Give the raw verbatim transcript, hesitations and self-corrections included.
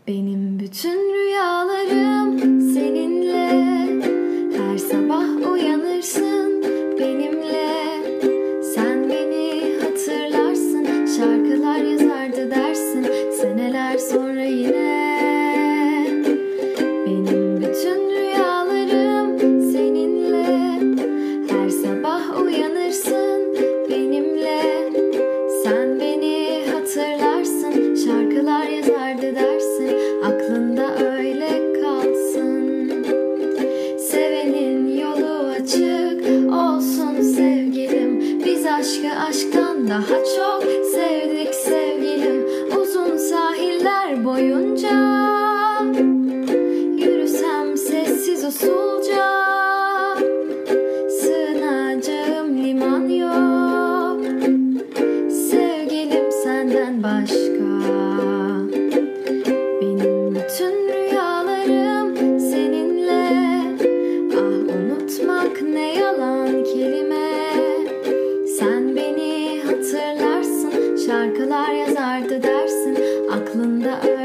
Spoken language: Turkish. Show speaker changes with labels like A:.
A: Benim bütün rüyalarım seninle. Her sabah uyanırsın benimle. Sen beni hatırlarsın, şarkılar yazardı dersin seneler sonra yine. Benim bütün rüyalarım seninle. Her sabah uyanırsın benimle. Sen beni hatırlarsın, şarkılar yazardı dersin, aklında öyle kalsın. Sevenin yolu açık olsun sevgilim. Biz aşkı aşktan daha çok sevdik sevgilim. Uzun sahiller boyunca yürüsem sessiz usulca. Sığınacağım liman yok sevgilim senden başka. Benim bütün rüyalarım seninle. Ah unutmak ne yalan kelime. Sen beni hatırlarsın, şarkılar yazardı dersin, aklında öyle